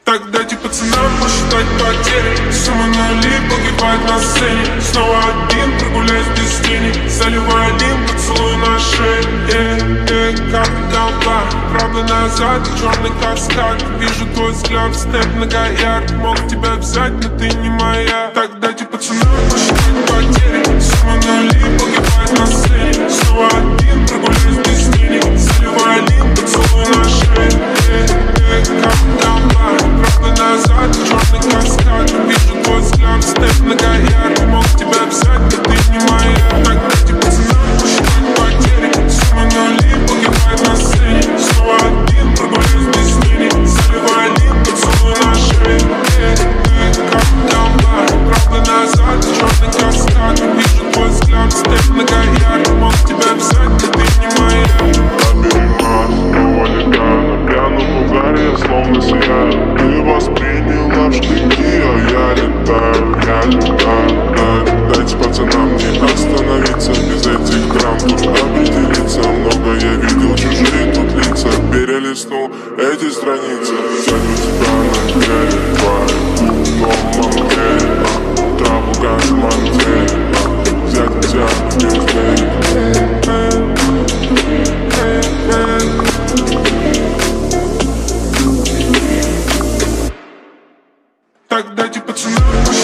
Так дайте пацанам посчитать потери. Сумма нули погибает на сцене. Снова один, прогуляюсь без тени. Заливаю лим, поцелуй на шее. Карты голда, правда назад, черный каскад. Вижу твой взгляд, снэп многоярд. Мог тебя взять, но ты не моя. Так дайте пацанам посчитать потери. Сумма нули погибает на сцене. Снова один, прогуляюсь без тени. Заливаю лим, поцелуй на шее. Карты голда, правда назад, черный каскад. Вижу твой взгляд, снэп многоярд. Мог тебя взять, но ты не моя. Так дайте пацанам посчитать потери. Сумма нули погибает на сцене. Снова один, прогуляюсь без тени. Заливаю лим, поцелуй на шее. Карты голда, правда назад, черный каскад. Вижу твой взгляд, снэп многоярд. Мог тебя взять, но ты не моя. Словно сияю, ты восприняла в штыки, а я летаю. Дайте пацанам не остановиться, без этих драм тут определиться. Много я видел, чужие тут лица, перелистнул эти страницы. Взять тебя на деле, твою мамке, траву газ манте, взять тебя в ньюсдей. Так дайте пацанам